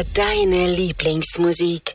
deine Lieblingsmusik.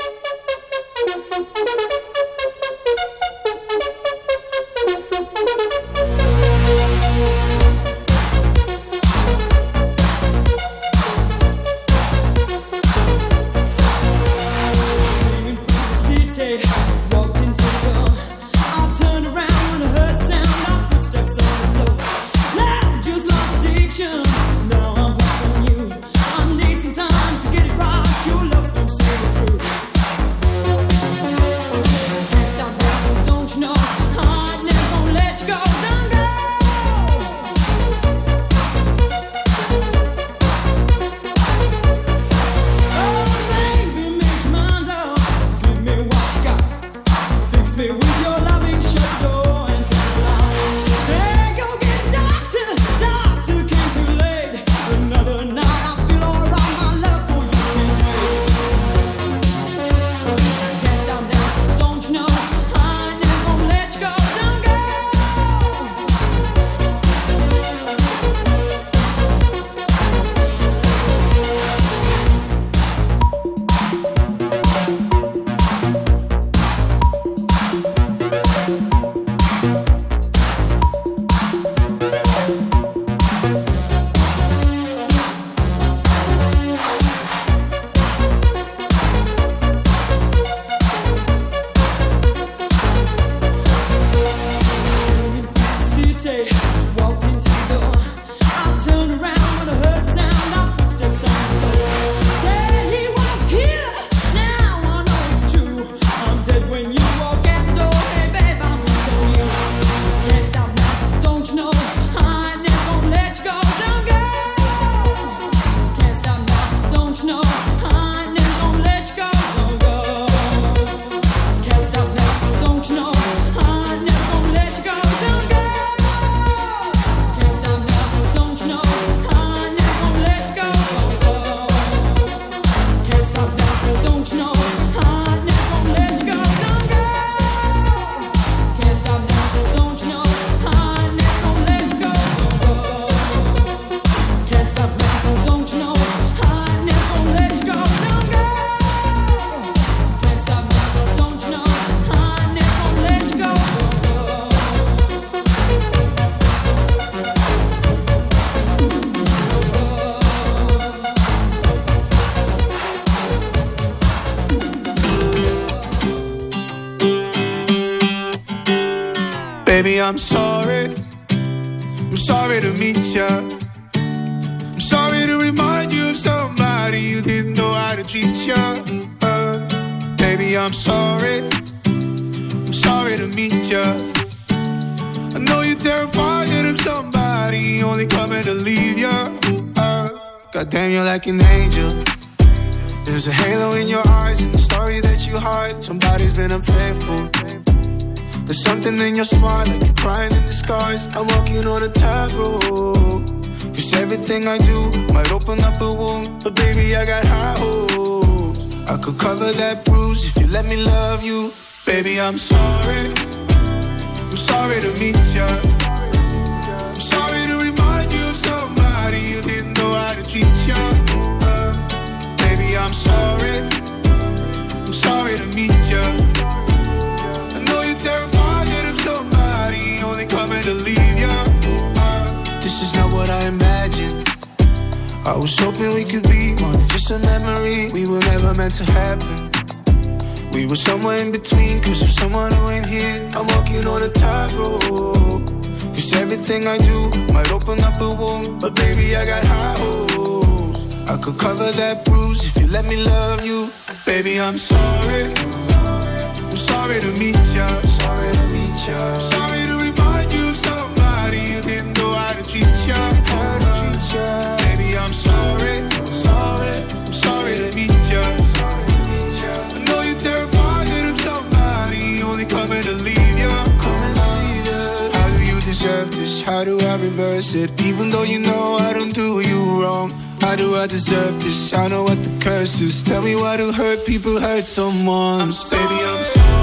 Baby, I'm sorry to meet ya. I'm sorry to remind you of somebody you didn't know how to treat ya. Baby, I'm sorry to meet ya. I know you're terrified of somebody only coming to leave ya. Goddamn, you're like an angel. There's a halo in your eyes and the story that you hide. Somebody's been unfaithful. There's something in your smile, like you're crying in disguise. I'm walking on a tightrope. Cause everything I do might open up a wound. But baby, I got high hopes. I could cover that bruise if you let me love you. Baby, I'm sorry to meet ya. I'm sorry to remind you of somebody you didn't know how to treat ya. Baby, I'm sorry to meet ya. I know you're terrified of somebody only coming to leave ya. This is not what I imagined. I was hoping we could be more than just a memory. We were never meant to happen. We were somewhere in between, cause of someone who ain't here. I'm walking on a tightrope. Cause everything I do might open up a wound. But baby, I got high hopes. I could cover that bruise if you let me love you. Baby, I'm sorry to meet ya. Sorry to meet ya. Sorry to remind you of somebody you didn't know how to treat ya. Baby, I'm sorry to meet ya. I know you're terrified of somebody only coming to leave ya. How do you deserve this? How do I reverse it? Even though you know I don't do you wrong. How do I deserve this? I know what the curse is. Tell me why do hurt people hurt someone? Baby, I'm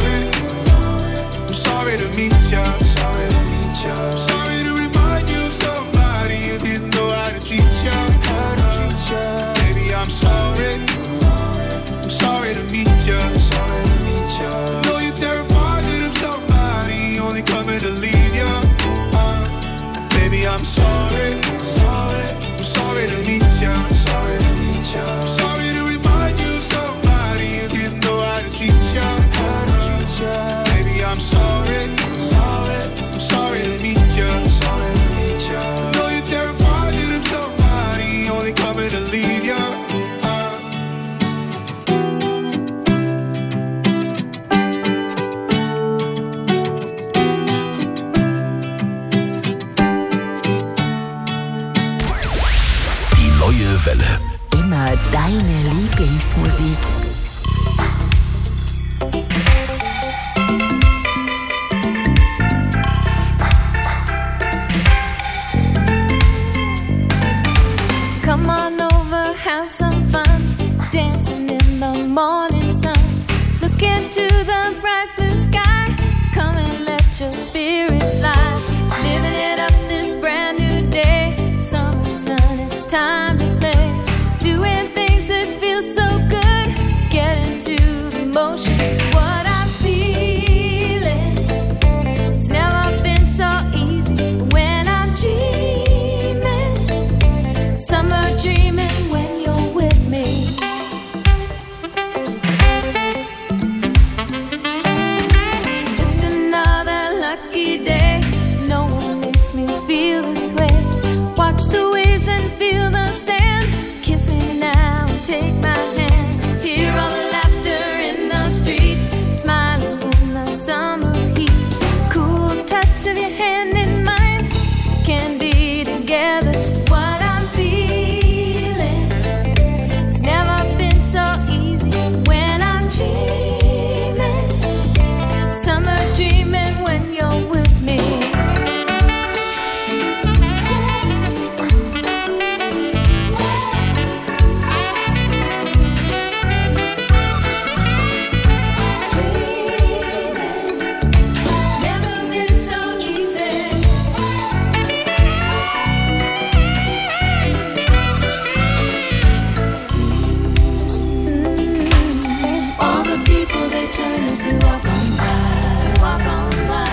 sorry to meet ya. Sorry to remind you of somebody you didn't know how to treat ya. Baby, I'm sorry I'm sorry, sorry, I'm sorry to meet ya. Sorry to meet ya. I'm sorry to remind you of somebody you didn't know how to treat ya. How to treat ya. Baby, I'm sorry, sorry, I'm sorry to meet ya. Sorry to meet ya. I know you're terrified of somebody only coming to leave ya. Neue Welle. Immer deine Lieblingsmusik. Come on over, have some fun, dancing in the morning sun. Look into the bright blue sky, come and let your spirit fly. Living it up this brand new day, summer sun, it's time to play. Doing things that feel so good, get into the motion. What I'm feeling, it's never been so easy. When I'm dreaming, summer dreaming when you're with me. Just another lucky day, no one makes me feel this way. Watch the waves and feel the sand, kiss me now and take my hand. Hear all the laughter in the street, smiling in the summer heat. Cool touch of your hand in mine, can be together. What I'm feeling, it's never been so easy. When I'm dreaming, summer dreaming when you're with me. Never been so easy. All the people they turn as we walk on by, walk on by.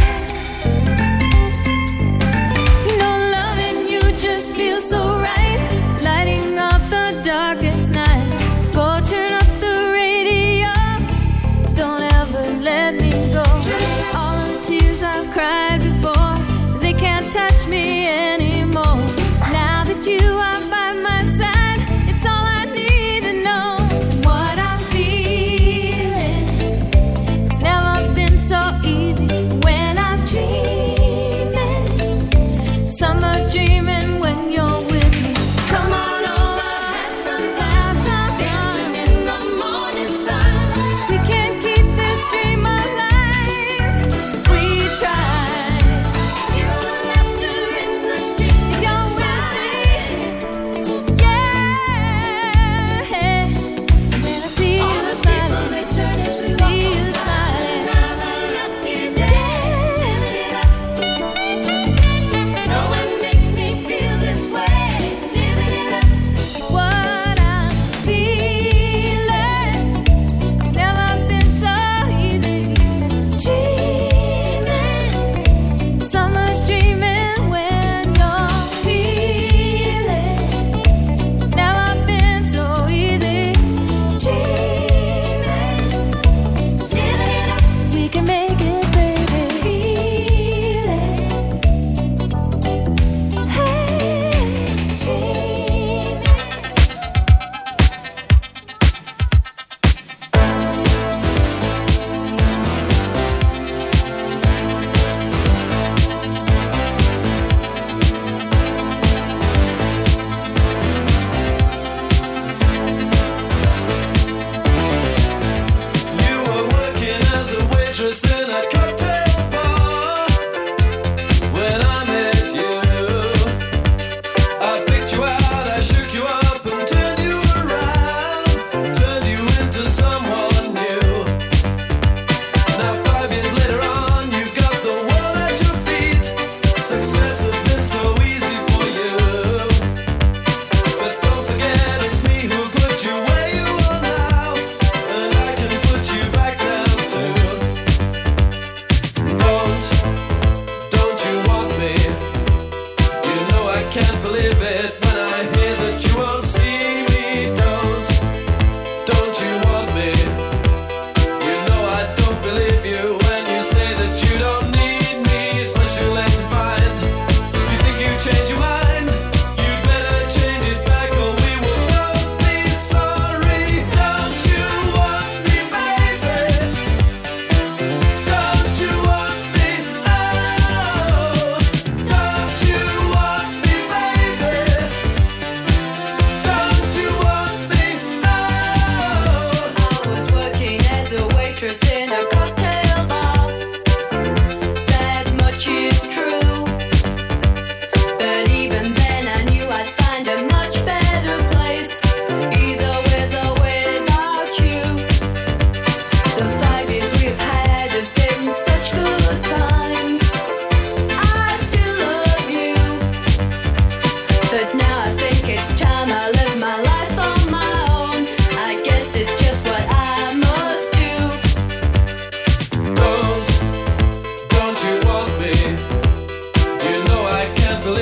You know, loving you just feels so right, lighting up the darkest night. Go turn up the radio, don't ever let me go. All the tears I've cried before, they can't touch me anymore. Now that you are by my side, it's all I need to know. What I'm feeling, it's never been so easy. When I'm dreaming, summer dreaming when you're with me. Come on over, have some fun, dancing in the morning sun. We can keep this dream alive if we try. Hear the laughter in the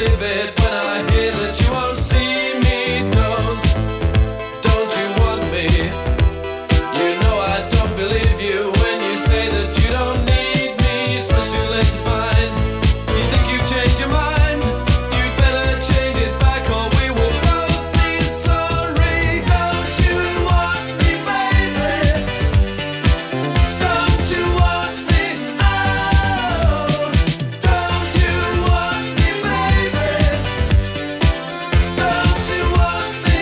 believe it when I hear that you won't see me. Don't you want me? You know I don't believe you when you say that you don't need me. It's much too late to find. You think you've changed your mind? You'd better change it back or we will both be sorry. Don't you want me, baby? Don't you want me? Oh, don't you want me, baby? Don't you want me?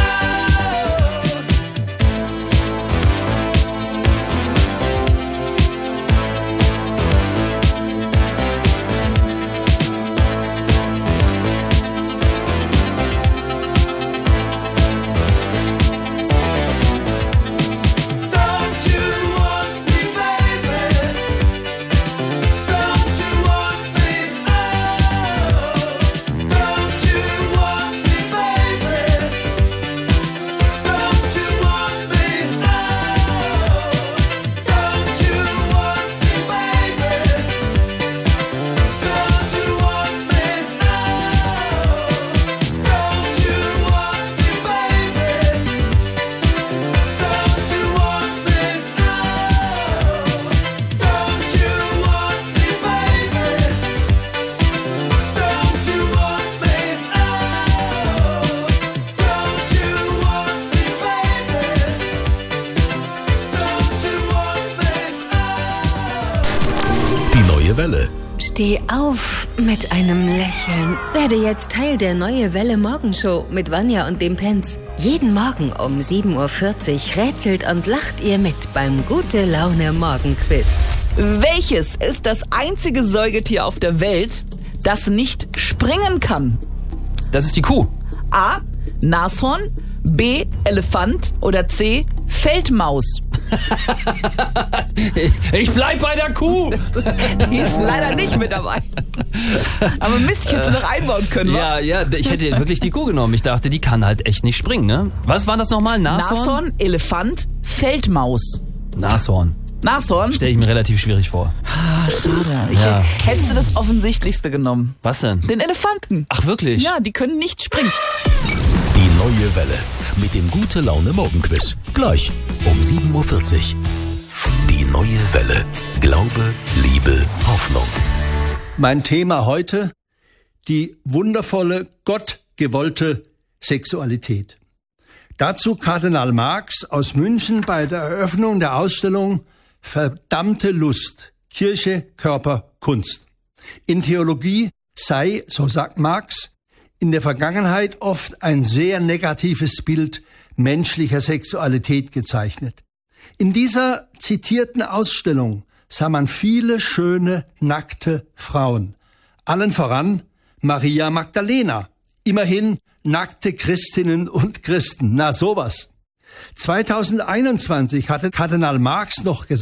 Don't you want me, baby? Don't you want me? Oh, don't you want me, baby? Don't you want me? Oh, don't you want me, baby? Don't you want me? Oh, don't you want me, baby? Don't you want me? Don't you want me, baby? Don't you want me? Don't you want me, baby? Don't you want me? Die neue Welle. Steh auf mit einem Lächeln. Werde jetzt Teil der Neue Welle Morgenshow mit Vanja und dem Penz. Jeden Morgen um 7.40 Uhr rätselt und lacht ihr mit beim Gute-Laune-Morgen-Quiz. Welches ist das einzige Säugetier auf der Welt, das nicht springen kann? Das ist die Kuh. A. Nashorn, B. Elefant oder C. Feldmaus. Ich bleib bei der Kuh. Die ist leider nicht mit dabei. Aber Mist, ich hätte sie noch einbauen können, wa? Ja, ich hätte wirklich die Kuh genommen. Ich dachte, die kann halt echt nicht springen, ne? Was war das nochmal? Nashorn, Elefant, Feldmaus. Nashorn. Nashorn? Stelle ich mir relativ schwierig vor. Ah, schade. Ja. Hättest du das Offensichtlichste genommen? Was denn? Den Elefanten. Ach, wirklich? Ja, die können nicht springen. Die neue Welle mit dem Gute-Laune-Morgen-Quiz. Gleich um 7.40 Uhr. Die neue Welle. Glaube, Liebe, Hoffnung. Mein Thema heute: die wundervolle, gottgewollte Sexualität. Dazu Kardinal Marx aus München bei der Eröffnung der Ausstellung Verdammte Lust, Kirche, Körper, Kunst. In Theologie sei, so sagt Marx, in der Vergangenheit oft ein sehr negatives Bild menschlicher Sexualität gezeichnet. In dieser zitierten Ausstellung sah man viele schöne, nackte Frauen. Allen voran Maria Magdalena. Immerhin nackte Christinnen und Christen. Na sowas. 2021 hatte Kardinal Marx noch gesagt,